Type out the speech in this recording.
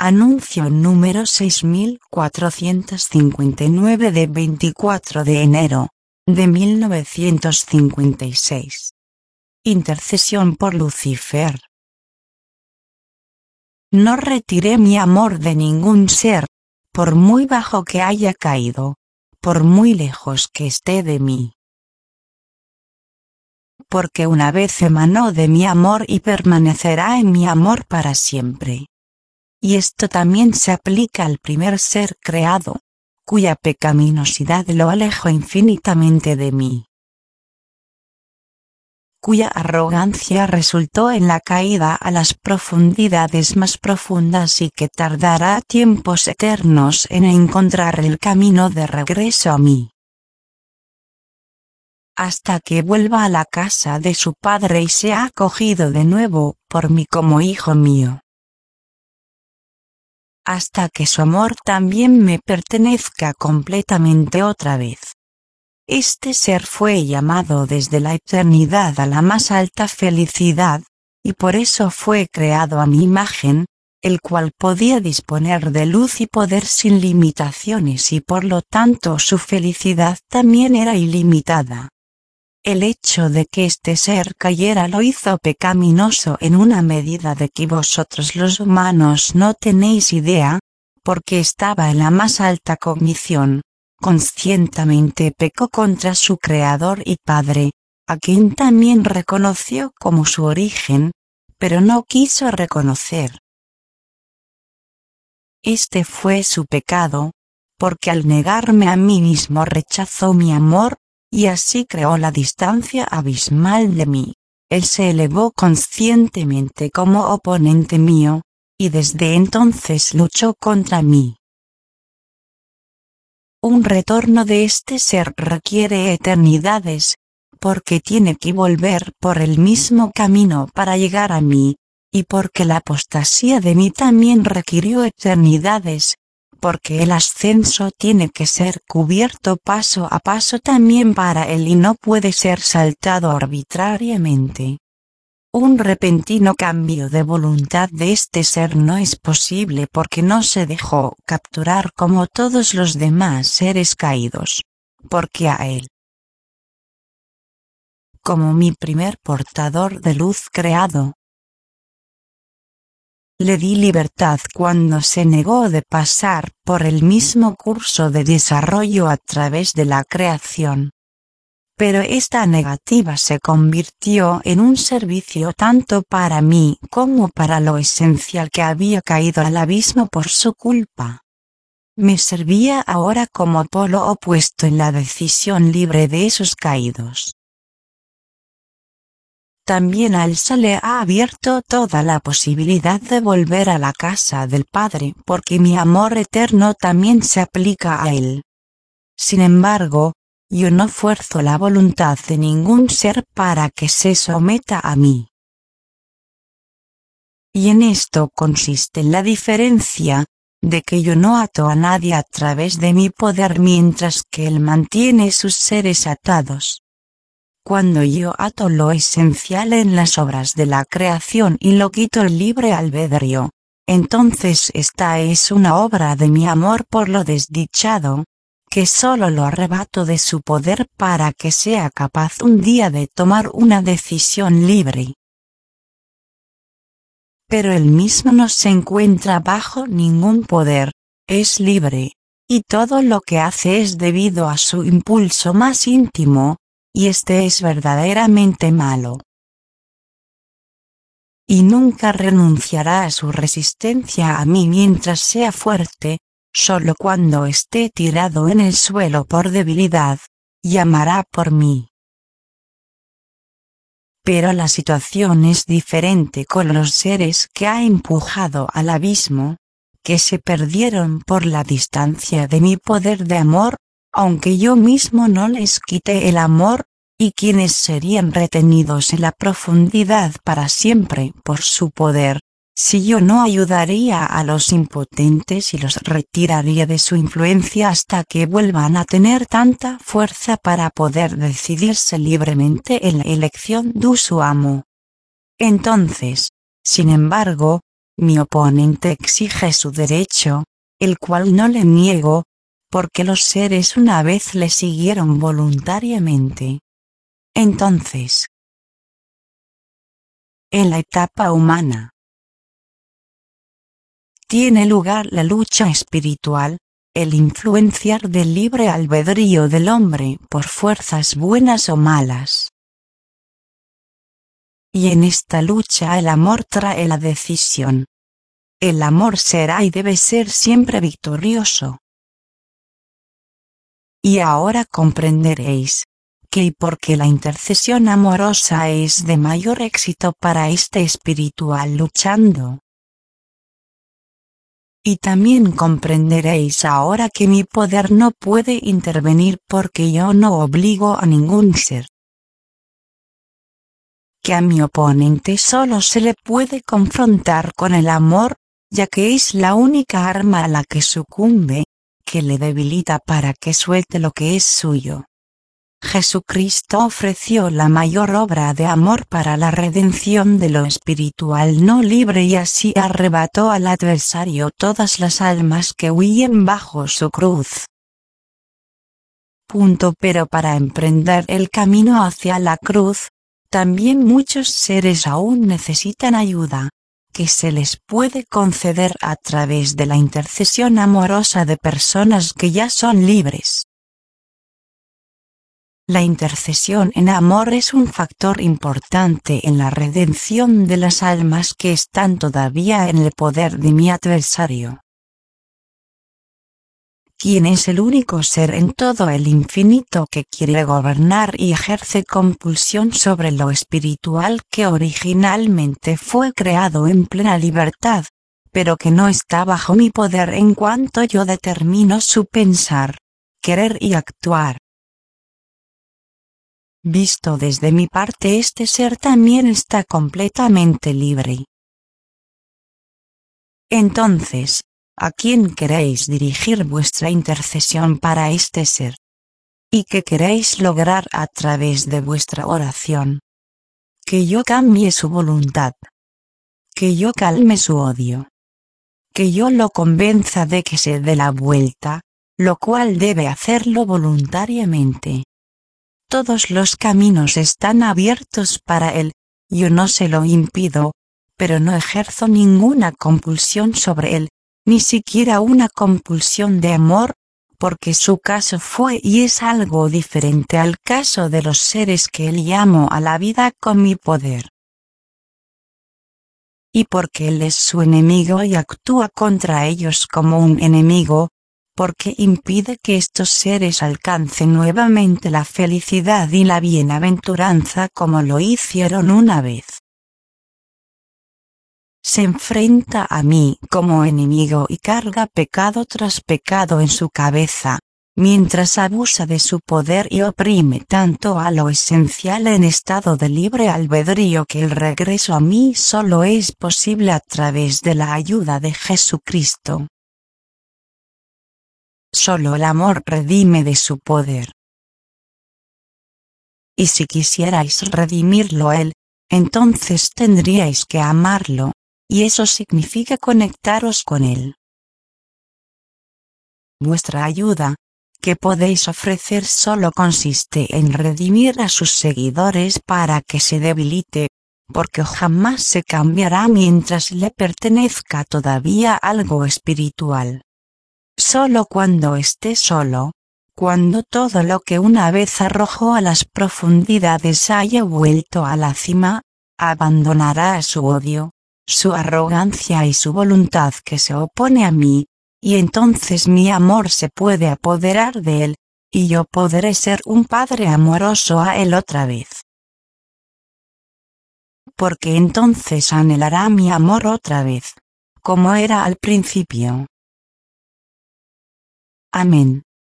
Anuncio número 6459 de 24 de enero de 1956. Intercesión por Lucifer. No retiré mi amor de ningún ser, por muy bajo que haya caído, por muy lejos que esté de mí. Porque una vez emanó de mi amor y permanecerá en mi amor para siempre. Y esto también se aplica al primer ser creado, cuya pecaminosidad lo alejó infinitamente de mí, cuya arrogancia resultó en la caída a las profundidades más profundas y que tardará tiempos eternos en encontrar el camino de regreso a mí, hasta que vuelva a la casa de su padre y sea acogido de nuevo por mí como hijo mío, hasta que su amor también me pertenezca completamente otra vez. Este ser fue llamado desde la eternidad a la más alta felicidad, y por eso fue creado a mi imagen, el cual podía disponer de luz y poder sin limitaciones y por lo tanto su felicidad también era ilimitada. El hecho de que este ser cayera lo hizo pecaminoso en una medida de que vosotros los humanos no tenéis idea, porque estaba en la más alta cognición. Conscientemente pecó contra su Creador y Padre, a quien también reconoció como su origen, pero no quiso reconocer. Este fue su pecado, porque al negarme a mí mismo rechazó mi amor, y así creó la distancia abismal de mí. Él se elevó conscientemente como oponente mío, y desde entonces luchó contra mí. Un retorno de este ser requiere eternidades, porque tiene que volver por el mismo camino para llegar a mí, y porque la apostasía de mí también requirió eternidades, porque el ascenso tiene que ser cubierto paso a paso también para él y no puede ser saltado arbitrariamente. Un repentino cambio de voluntad de este ser no es posible porque no se dejó capturar como todos los demás seres caídos, porque a él, como mi primer portador de luz creado, le di libertad cuando se negó de pasar por el mismo curso de desarrollo a través de la creación. Pero esta negativa se convirtió en un servicio tanto para mí como para lo esencial que había caído al abismo por su culpa. Me servía ahora como polo opuesto en la decisión libre de esos caídos. También a él se le ha abierto toda la posibilidad de volver a la casa del Padre porque mi amor eterno también se aplica a él. Sin embargo, yo no fuerzo la voluntad de ningún ser para que se someta a mí. Y en esto consiste la diferencia, de que yo no ato a nadie a través de mi poder mientras que él mantiene sus seres atados. Cuando yo ato lo esencial en las obras de la creación y lo quito el libre albedrío, entonces esta es una obra de mi amor por lo desdichado, que solo lo arrebato de su poder para que sea capaz un día de tomar una decisión libre. Pero él mismo no se encuentra bajo ningún poder, es libre, y todo lo que hace es debido a su impulso más íntimo, y este es verdaderamente malo. Y nunca renunciará a su resistencia a mí mientras sea fuerte, solo cuando esté tirado en el suelo por debilidad, llamará por mí. Pero la situación es diferente con los seres que ha empujado al abismo, que se perdieron por la distancia de mi poder de amor, aunque yo mismo no les quité el amor, y quienes serían retenidos en la profundidad para siempre por su poder, si yo no ayudaría a los impotentes y los retiraría de su influencia hasta que vuelvan a tener tanta fuerza para poder decidirse libremente en la elección de su amo. Entonces, sin embargo, mi oponente exige su derecho, el cual no le niego, porque los seres una vez le siguieron voluntariamente. Entonces, en la etapa humana, tiene lugar la lucha espiritual, el influenciar del libre albedrío del hombre por fuerzas buenas o malas. Y en esta lucha el amor trae la decisión. El amor será y debe ser siempre victorioso. Y ahora comprenderéis que y porque la intercesión amorosa es de mayor éxito para este espiritual luchando. Y también comprenderéis ahora que mi poder no puede intervenir porque yo no obligo a ningún ser. Que a mi oponente solo se le puede confrontar con el amor, ya que es la única arma a la que sucumbe, que le debilita para que suelte lo que es suyo. Jesucristo ofreció la mayor obra de amor para la redención de lo espiritual no libre y así arrebató al adversario todas las almas que huían bajo su cruz. Pero para emprender el camino hacia la cruz, también muchos seres aún necesitan ayuda, que se les puede conceder a través de la intercesión amorosa de personas que ya son libres. La intercesión en amor es un factor importante en la redención de las almas que están todavía en el poder de mi adversario. ¿Quién es el único ser en todo el infinito que quiere gobernar y ejerce compulsión sobre lo espiritual que originalmente fue creado en plena libertad, pero que no está bajo mi poder en cuanto yo determino su pensar, querer y actuar? Visto desde mi parte, este ser también está completamente libre. Entonces, ¿a quién queréis dirigir vuestra intercesión para este ser? ¿Y qué queréis lograr a través de vuestra oración? Que yo cambie su voluntad. Que yo calme su odio. Que yo lo convenza de que se dé la vuelta, lo cual debe hacerlo voluntariamente. Todos los caminos están abiertos para él, yo no se lo impido, pero no ejerzo ninguna compulsión sobre él, ni siquiera una compulsión de amor, porque su caso fue y es algo diferente al caso de los seres que él llamó a la vida con mi poder. Y porque él es su enemigo y actúa contra ellos como un enemigo, porque impide que estos seres alcancen nuevamente la felicidad y la bienaventuranza como lo hicieron una vez. Se enfrenta a mí como enemigo y carga pecado tras pecado en su cabeza, mientras abusa de su poder y oprime tanto a lo esencial en estado de libre albedrío que el regreso a mí solo es posible a través de la ayuda de Jesucristo. Solo el amor redime de su poder. Y si quisierais redimirlo a él, entonces tendríais que amarlo, y eso significa conectaros con él. Vuestra ayuda, que podéis ofrecer solo consiste en redimir a sus seguidores para que se debilite, porque jamás se cambiará mientras le pertenezca todavía algo espiritual. Solo cuando esté solo, cuando todo lo que una vez arrojó a las profundidades haya vuelto a la cima, abandonará su odio, su arrogancia y su voluntad que se opone a mí, y entonces mi amor se puede apoderar de él, y yo podré ser un padre amoroso a él otra vez. Porque entonces anhelará mi amor otra vez, como era al principio. Amén.